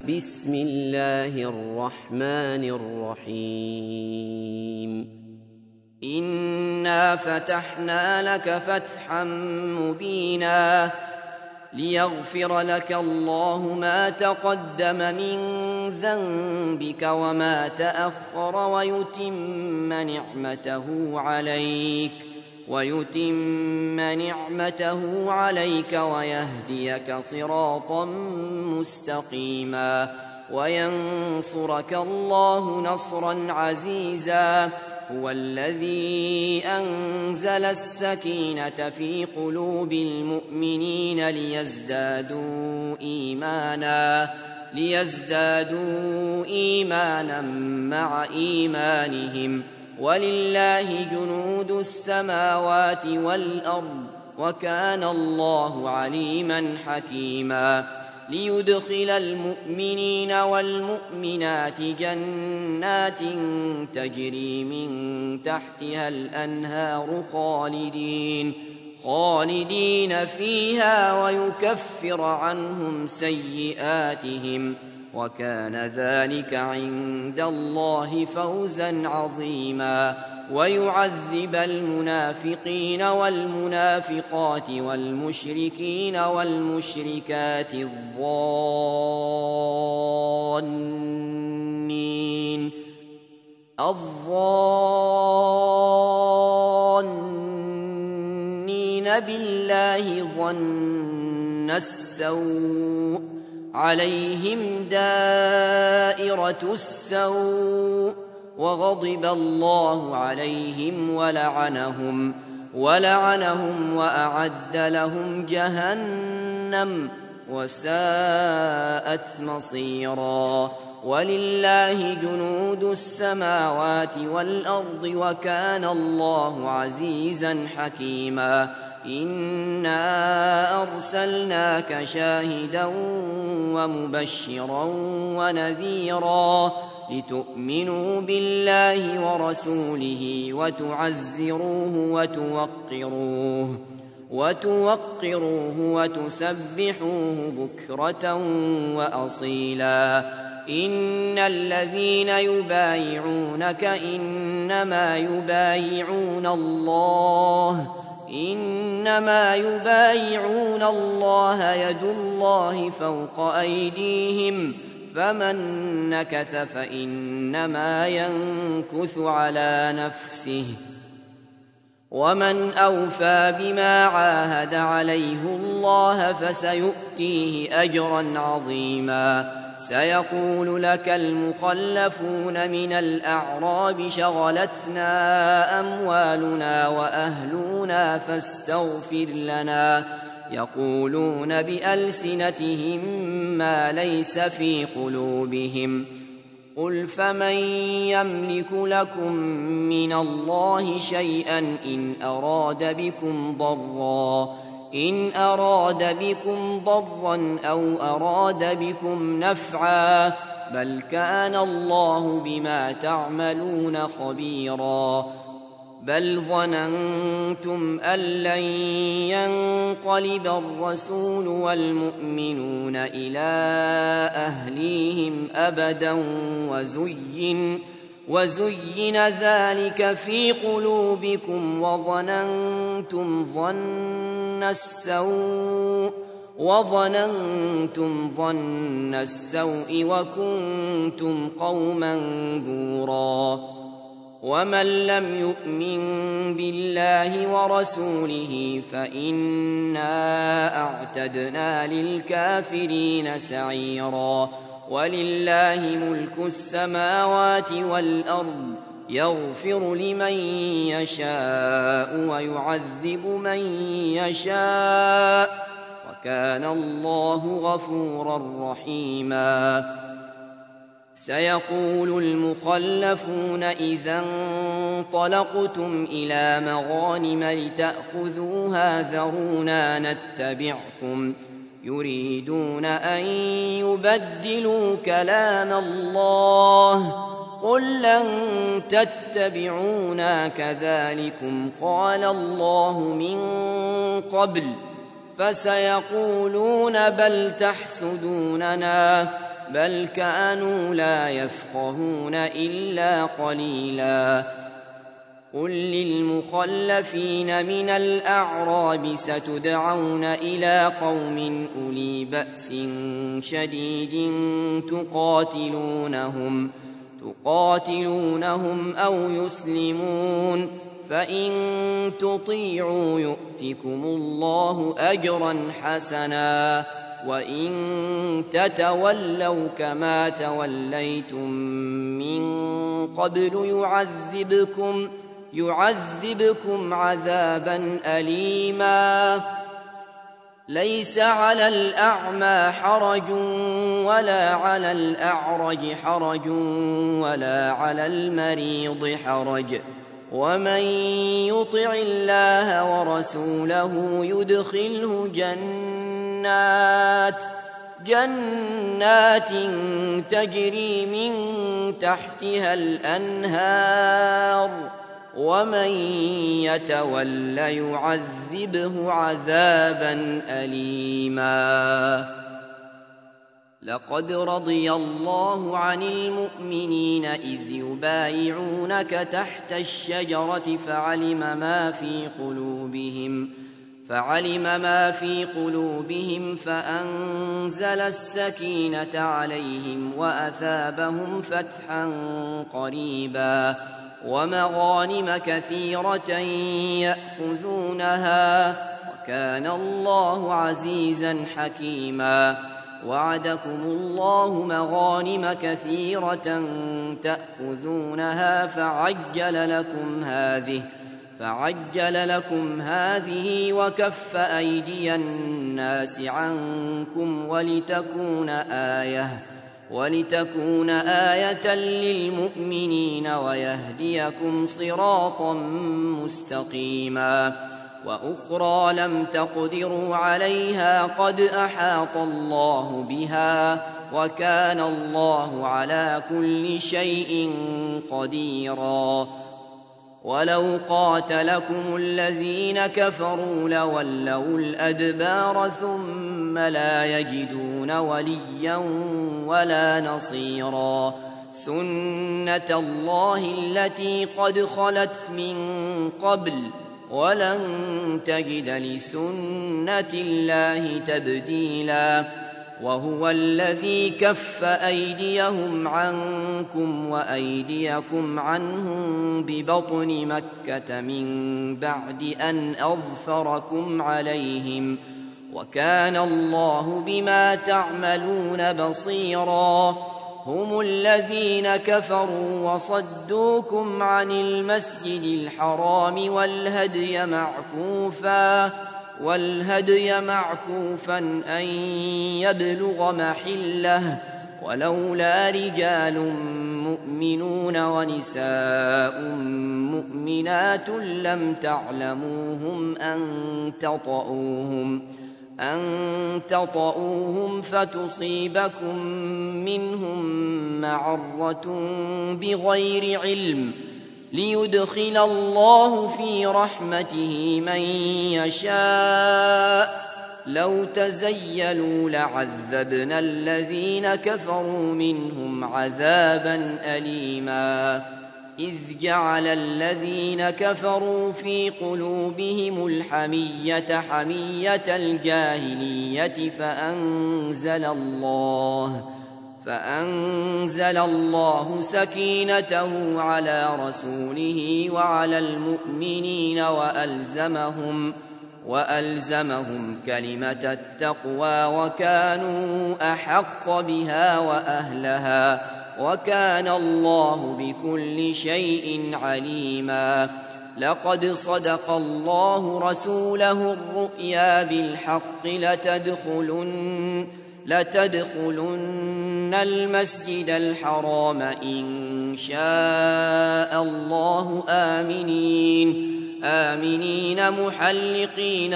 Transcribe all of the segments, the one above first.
بسم الله الرحمن الرحيم إنا فتحنا لك فتحا مبينا ليغفر لك الله ما تقدم من ذنبك وما تأخر ويتم نعمته عليك ويهديك صراطا مستقيما وينصرك الله نصرا عزيزا هو الذي أنزل السكينة في قلوب المؤمنين ليزدادوا إيمانا مع إيمانهم ولله جنود السماوات والأرض وكان الله عليما حكيما ليدخل المؤمنين والمؤمنات جنات تجري من تحتها الأنهار خالدين فيها ويكفر عنهم سيئاتهم وكان ذلك عند الله فوزا عظيما ويعذب المنافقين والمنافقات والمشركين والمشركات الظانين بالله ظن السوء عليهم دائرة السوء وغضب الله عليهم ولعنهم وأعد لهم جهنم وساءت مصيرا ولله جنود السماوات والأرض وكان الله عزيزا حكيما إنا أرسلناك شاهدا ومبشرا ونذيرا لتؤمنوا بالله ورسوله وتعزروه وتوقروه وتسبحوه بكرة وأصيلا إن الذين يبايعونك إنما يبايعون الله يد الله فوق أيديهم فمن نكث فإنما ينكث على نفسه ومن أوفى بما عاهد عليه الله فسيؤتيه أجرا عظيما سيقول لك المخلفون من الأعراب شغلتنا أموالنا وأهلنا فاستغفر لنا يقولون بألسنتهم ما ليس في قلوبهم قل فمن يملك لكم من الله شيئا إن أراد بكم ضرا أو أراد بكم نفعا بل كان الله بما تعملون خبيرا بل ظننتم أن لن ينقلب الرسول والمؤمنون إلى أهليهم أبدا وزين ذلك في قلوبكم وظننتم ظن السوء وكنتم قوما بورا ومن لم يؤمن بالله ورسوله فإنا أعتدنا للكافرين سعيرا ولله ملك السماوات والأرض يغفر لمن يشاء ويعذب من يشاء وكان الله غفورا رحيما سيقول المخلفون إذا انطلقتم إلى مغانم لتأخذوها ذرونا نتبعكم يريدون أن يبدلوا كلام الله قل لن تتبعونا كذلكم قال الله من قبل فسيقولون بل بل كانوا لا يفقهون إلا قليلا قل للمخلفين من الأعراب ستدعون إلى قوم أولي بأس شديد تقاتلونهم أو يسلمون فإن تطيعوا يؤتكم الله أجرا حسنا وإن تتولوا كما توليتم من قبل يعذبكم عذابا أليما ليس على الأعمى حرج ولا على الأعرج حرج ولا على المريض حرج ومن يطع الله ورسوله يدخله جنات تجري من تحتها الأنهار ومن يتول يعذبه عذابا أليما لقد رضي الله عن المؤمنين إذ يبايعونك تحت الشجرة فعلم ما في قلوبهم فأنزل السكينة عليهم وأثابهم فتحا قريبا ومغانم كثيرة يأخذونها وكان الله عزيزا حكيما وعدكم الله مغانم كثيرة تأخذونها فعجل لكم هذه وكف أيدي الناس عنكم ولتكون آية للمؤمنين ويهديكم صراطا مستقيما وأخرى لم تقدروا عليها قد أحاط الله بها وكان الله على كل شيء قديرا ولو قاتلكم الذين كفروا لولوا الأدبار ثم لا يجدون وليا ولا نصيرا سنة الله التي قد خلت من قبل ولن تجد لسنة الله تبديلا وهو الذي كف أيديهم عنكم وأيديكم عنهم ببطن مكة من بعد أن أظفركم عليهم وكان الله بما تعملون بصيرا هم الذين كفروا وصدوكم عن المسجد الحرام والهدي معكوفا أن يبلغ محله ولولا رجال مؤمنون ونساء مؤمنات لم تعلموهم أن تطؤوهم فتصيبكم منهم معرة بغير علم ليدخل الله في رحمته من يشاء لو تزيلوا لعذبنا الذين كفروا منهم عذابا أليما إذ جعل الذين كفروا في قلوبهم الحمية حمية الجاهلية فأنزل الله سكينته على رسوله وعلى المؤمنين وألزمهم كلمة التقوى وكانوا أحق بها وأهلها وكان الله بكل شيء عليما لقد صدق الله رسوله الرؤيا بالحق لتدخلن المسجد الحرام إن شاء الله آمنين محلقين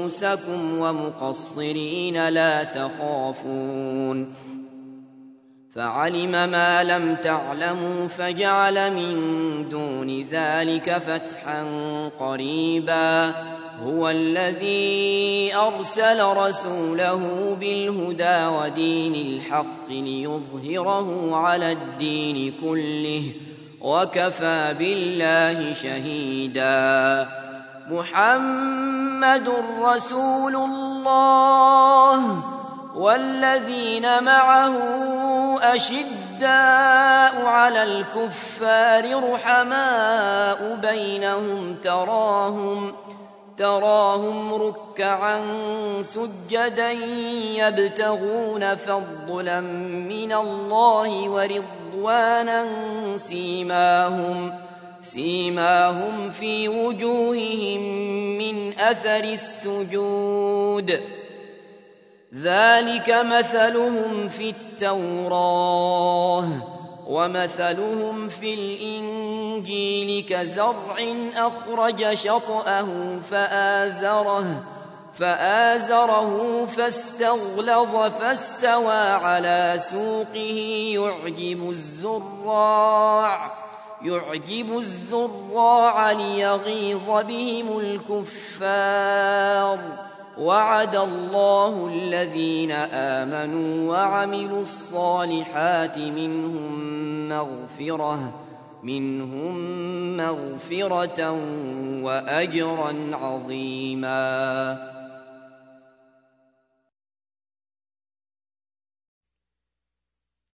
رؤوسكم ومقصرين لا تخافون فعلم ما لم تعلموا فجعل من دون ذلك فتحا قريبا هو الذي أرسل رسوله بالهدى ودين الحق ليظهره على الدين كله وكفى بالله شهيدا محمد رسول الله والذين معه أشداء على الكفار رحماء بينهم تراهم ركعا سجدا يبتغون فضلا من الله ورضوانا سيماهم في وجوههم من أثر السجود ذلك مثلهم في التوراة ومثلهم في الإنجيل كزرع أخرج شطأه فآزره فاستغلظ فاستوى على سوقه يعجب الزراع ليغيظ بهم الكفار وعد الله الذين آمنوا وعملوا الصالحات منهم مغفرة وأجرا عظيما